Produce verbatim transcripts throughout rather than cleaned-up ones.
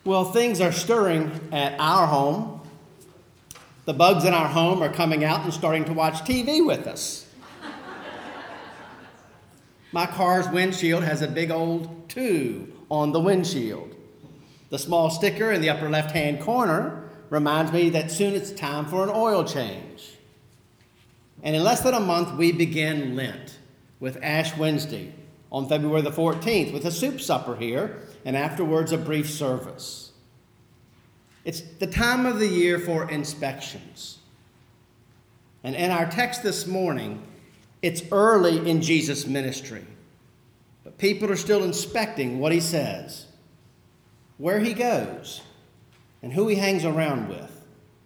Well, things are stirring at our home. The bugs in our home are coming out and starting to watch T V with us. My car's windshield has a big old two on the windshield. The small sticker in the upper left-hand corner reminds me that soon it's time for an oil change. And in less than a month, we begin Lent with Ash Wednesday on February the fourteenth with a soup supper here and afterwards a brief service. It's the time of the year for inspections. And in our text this morning, it's early in Jesus' ministry, but people are still inspecting what he says, where he goes, and who he hangs around with.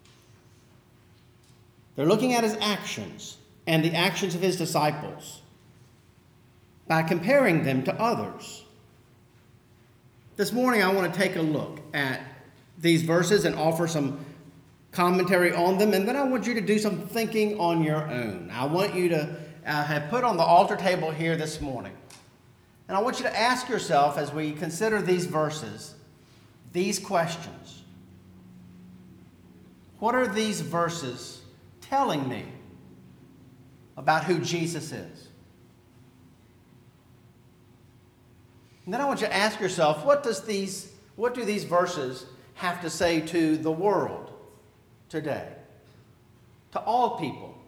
They're looking at his actions and the actions of his disciples by comparing them to others. This morning, I want to take a look at these verses and offer some commentary on them, and then I want you to do some thinking on your own. I want you to uh, have put on the altar table here this morning, and I want you to ask yourself as we consider these verses, these questions. What are these verses telling me about who Jesus is? And then I want you to ask yourself, what does these, what do these verses have to say to the world today? To all people.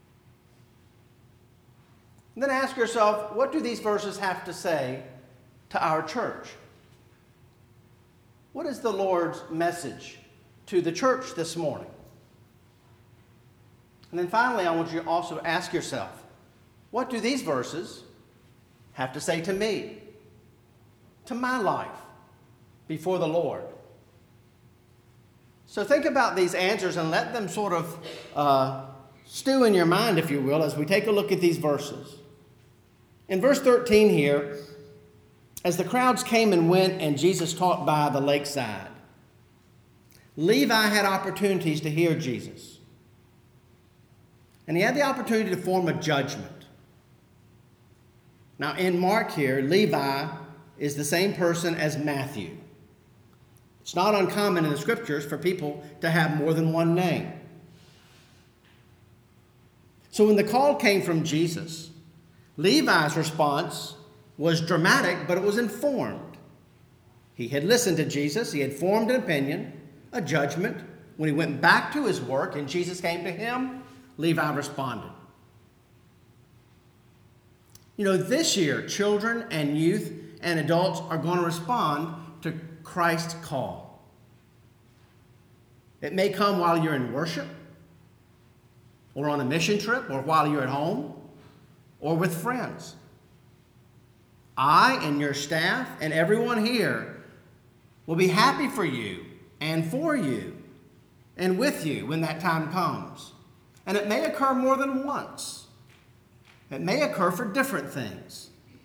And then ask yourself, what do these verses have to say to our church? What is the Lord's message to the church this morning? And then finally, I want you to also ask yourself, what do these verses have to say to me? To my life before the Lord? So think about these answers and let them sort of uh, stew in your mind, if you will, as we take a look at these verses. In verse thirteen here, as the crowds came and went and Jesus taught by the lakeside, Levi had opportunities to hear Jesus. And he had the opportunity to form a judgment. Now in Mark here, Levi is the same person as Matthew. It's not uncommon in the scriptures for people to have more than one name. So when the call came from Jesus, Levi's response was dramatic, but it was informed. He had listened to Jesus. He had formed an opinion, a judgment. When he went back to his work and Jesus came to him, Levi responded. You know, this year, children and youth and adults are going to respond to Christ's call. It may come while you're in worship, or on a mission trip, or while you're at home, or with friends. I and your staff and everyone here will be happy for you and for you and with you when that time comes. And it may occur more than once. It may occur for different things.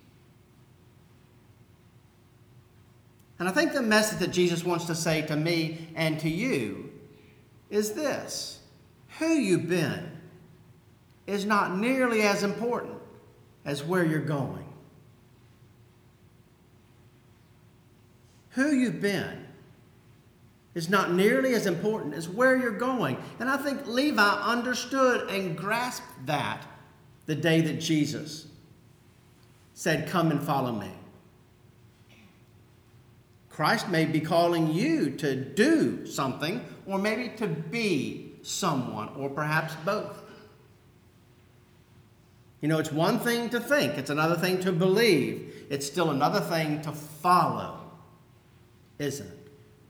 And I think the message that Jesus wants to say to me and to you is this: who you've been is not nearly as important as where you're going. Who you've been is not nearly as important as where you're going. And I think Levi understood and grasped that the day that Jesus said, "Come and follow me." Christ may be calling you to do something, or maybe to be someone, or perhaps both. You know, it's one thing to think, it's another thing to believe, it's still another thing to follow, isn't it?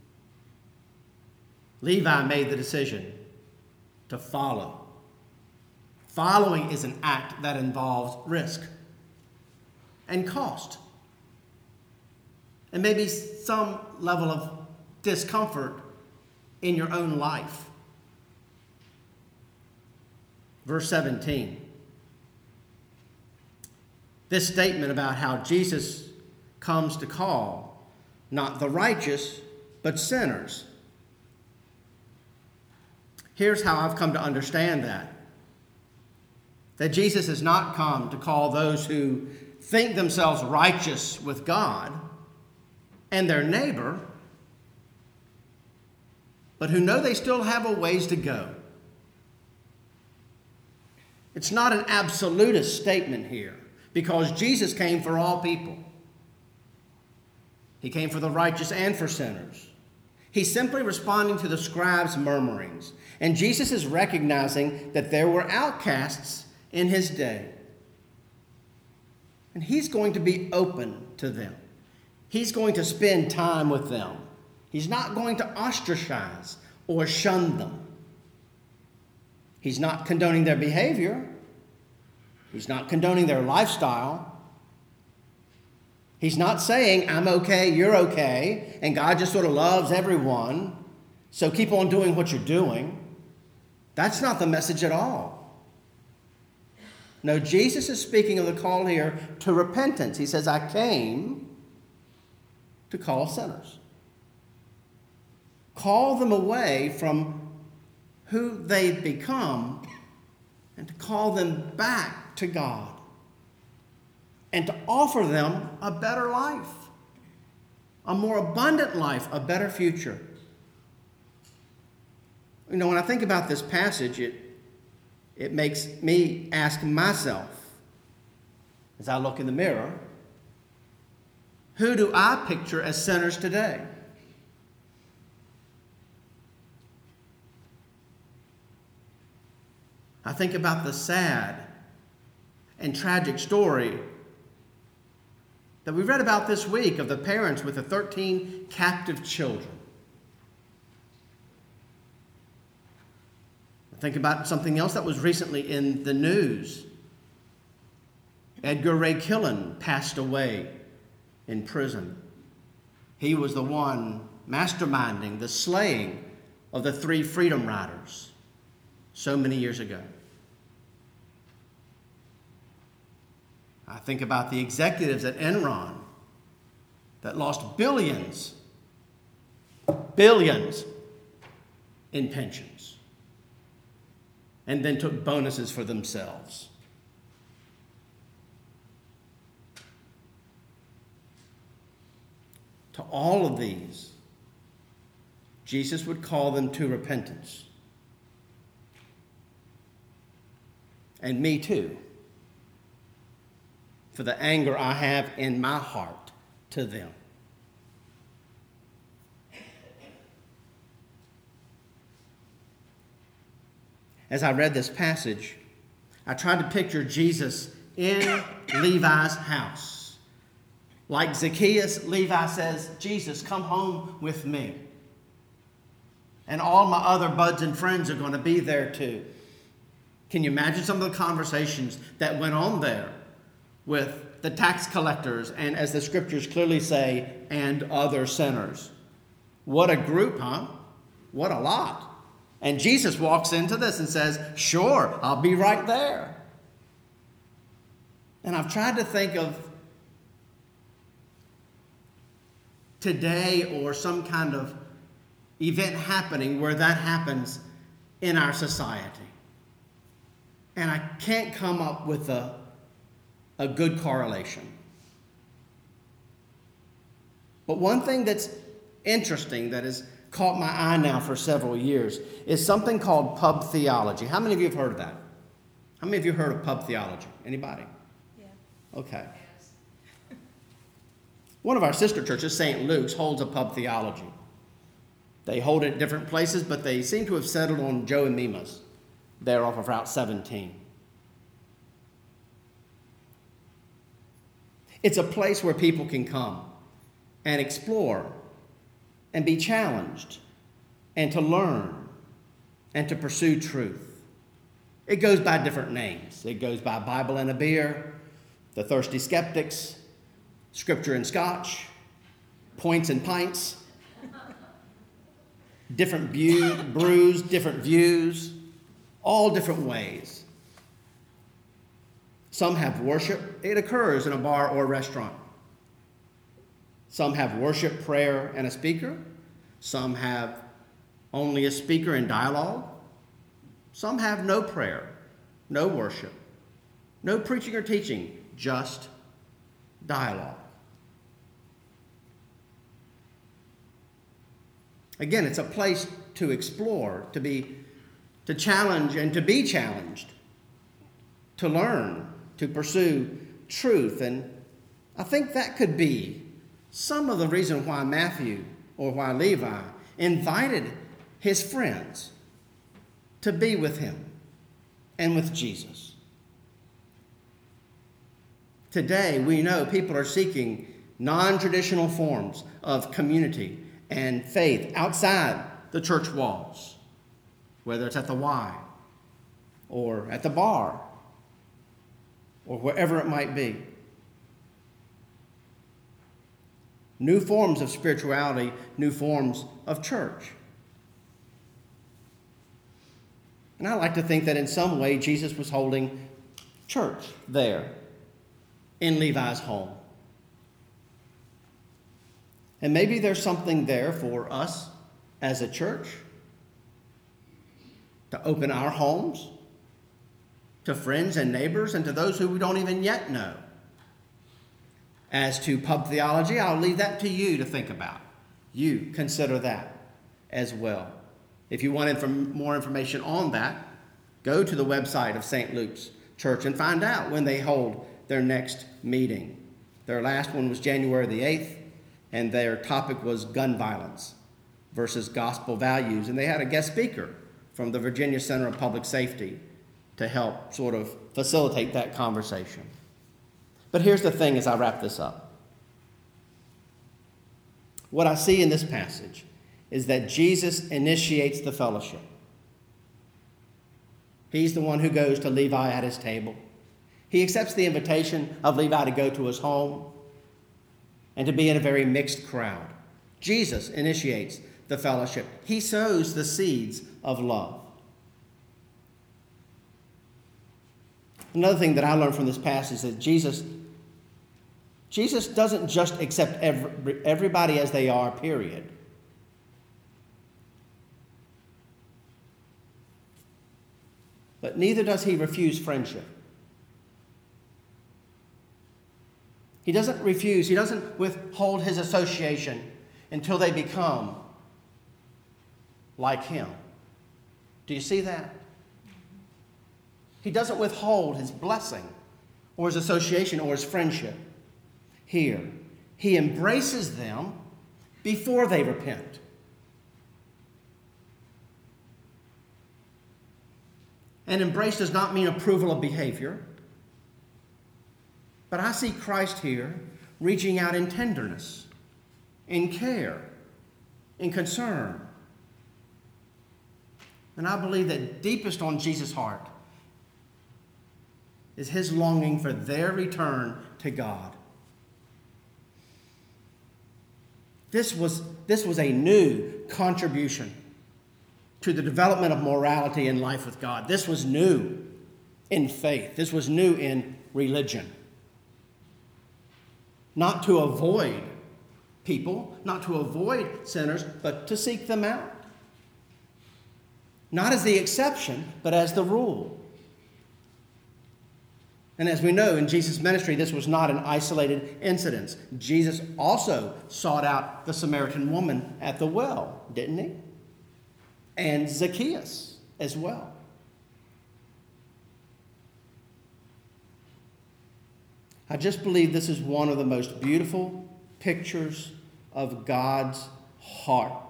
Levi made the decision to follow. Following is an act that involves risk and cost, and maybe some level of discomfort in your own life. Verse seventeen. This statement about how Jesus comes to call not the righteous, but sinners. Here's how I've come to understand that. That Jesus has not come to call those who think themselves righteous with God and their neighbor, but who know they still have a ways to go. It's not an absolutist statement here, because Jesus came for all people. He came for the righteous and for sinners. He's simply responding to the scribes' murmurings, and Jesus is recognizing that there were outcasts in his day. And he's going to be open to them. He's going to spend time with them. He's not going to ostracize or shun them. He's not condoning their behavior. He's not condoning their lifestyle. He's not saying, I'm okay, you're okay, and God just sort of loves everyone, so keep on doing what you're doing. That's not the message at all. No, Jesus is speaking of the call here to repentance. He says, I came to call sinners. Call them away from who they've become and to call them back to God and to offer them a better life, a more abundant life, a better future. You know, when I think about this passage, it, it makes me ask myself, as I look in the mirror, who do I picture as sinners today? I think about the sad and tragic story that we read about this week of the parents with the thirteen captive children. I think about something else that was recently in the news. Edgar Ray Killen passed away in prison. He was the one masterminding the slaying of the three Freedom Riders so many years ago. I think about the executives at Enron that lost billions, billions in pensions and then took bonuses for themselves. To all of these, Jesus would call them to repentance. And me too, for the anger I have in my heart to them. As I read this passage, I tried to picture Jesus in Levi's house. Like Zacchaeus, Levi says, Jesus, come home with me. And all my other buds and friends are going to be there too. Can you imagine some of the conversations that went on there with the tax collectors and, as the scriptures clearly say, and other sinners? What a group, huh? What a lot. And Jesus walks into this and says, sure, I'll be right there. And I've tried to think of today or some kind of event happening where that happens in our society. And I can't come up with a, a good correlation. But one thing that's interesting that has caught my eye now for several years is something called pub theology. How many of you have heard of that? How many of you have heard of pub theology? Anybody? Yeah. Okay. One of our sister churches, Saint Luke's, holds a pub theology. They hold it at different places, but they seem to have settled on Joe and Mima's. They're off of Route seventeen. It's a place where people can come and explore and be challenged and to learn and to pursue truth. It goes by different names. It goes by Bible and a Beer, The Thirsty Skeptics, Scripture and Scotch, Points and Pints, different view, brews, different views, all different ways. Some have worship. It occurs in a bar or restaurant. Some have worship, prayer, and a speaker. Some have only a speaker and dialogue. Some have no prayer, no worship, no preaching or teaching, just dialogue. Again, it's a place to explore, to be, to challenge and to be challenged, to learn, to pursue truth. And I think that could be some of the reason why Matthew or why Levi invited his friends to be with him and with Jesus. Today, we know people are seeking non-traditional forms of community and faith outside the church walls, whether it's at the Y or at the bar or wherever it might be. New forms of spirituality, new forms of church. And I like to think that in some way Jesus was holding church there in Levi's home. And maybe there's something there for us as a church to open our homes to friends and neighbors and to those who we don't even yet know. As to pub theology, I'll leave that to you to think about. You consider that as well. If you want inform- more information on that, go to the website of Saint Luke's Church and find out when they hold their next meeting. Their last one was January the eighth, and their topic was gun violence versus gospel values. And they had a guest speaker from the Virginia Center of Public Safety to help sort of facilitate that conversation. But here's the thing as I wrap this up. What I see in this passage is that Jesus initiates the fellowship. He's the one who goes to Levi at his table. He accepts the invitation of Levi to go to his home and to be in a very mixed crowd. Jesus initiates the fellowship. He sows the seeds of love. Another thing that I learned from this passage is that Jesus, Jesus doesn't just accept every, everybody as they are, period. But neither does he refuse friendship. He doesn't refuse, he doesn't withhold his association until they become like him. Do you see that? He doesn't withhold his blessing or his association or his friendship here. He embraces them before they repent. And embrace does not mean approval of behavior. But I see Christ here reaching out in tenderness, in care, in concern. And I believe that deepest on Jesus' heart is his longing for their return to God. This was, this was a new contribution to the development of morality and life with God. This was new in faith. This was new in religion. Not to avoid people, not to avoid sinners, but to seek them out. Not as the exception, but as the rule. And as we know, in Jesus' ministry, this was not an isolated incident. Jesus also sought out the Samaritan woman at the well, didn't he? And Zacchaeus as well. I just believe this is one of the most beautiful pictures of God's heart,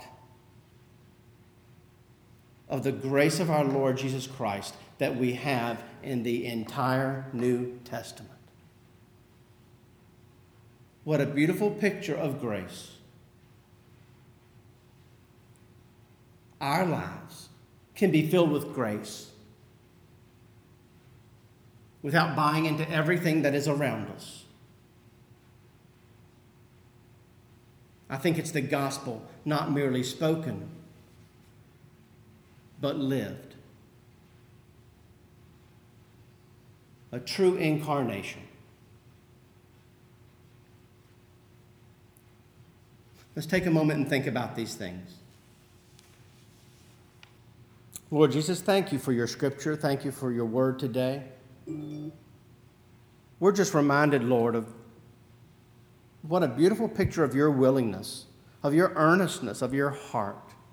of the grace of our Lord Jesus Christ that we have in the entire New Testament. What a beautiful picture of grace. Our lives can be filled with grace without buying into everything that is around us. I think it's the gospel, not merely spoken, but lived. A true incarnation. Let's take a moment and think about these things. Lord Jesus, thank you for your scripture. Thank you for your word today. We're just reminded, Lord, of what a beautiful picture of your willingness, of your earnestness, of your heart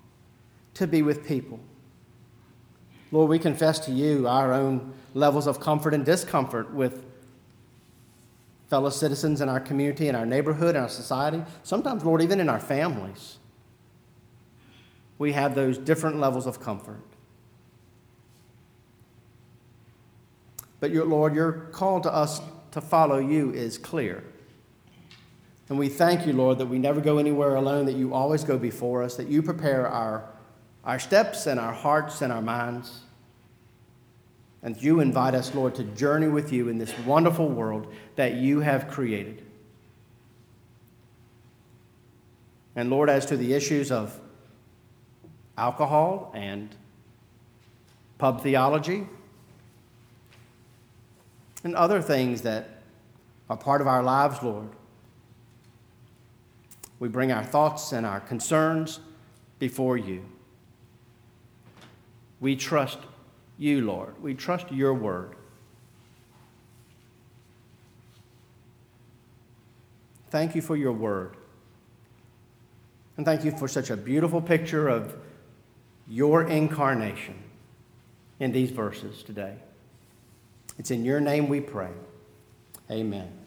to be with people. Lord, we confess to you our own levels of comfort and discomfort with fellow citizens in our community, in our neighborhood, in our society. Sometimes, Lord, even in our families, we have those different levels of comfort. But, your, Lord, your call to us to follow you is clear. And we thank you, Lord, that we never go anywhere alone, that you always go before us, that you prepare our, our steps and our hearts and our minds. And you invite us, Lord, to journey with you in this wonderful world that you have created. And Lord, as to the issues of alcohol and pub theology and other things that are part of our lives, Lord, we bring our thoughts and our concerns before you. We trust you, Lord. We trust your word. Thank you for your word. And thank you for such a beautiful picture of your incarnation in these verses today. It's in your name we pray. Amen.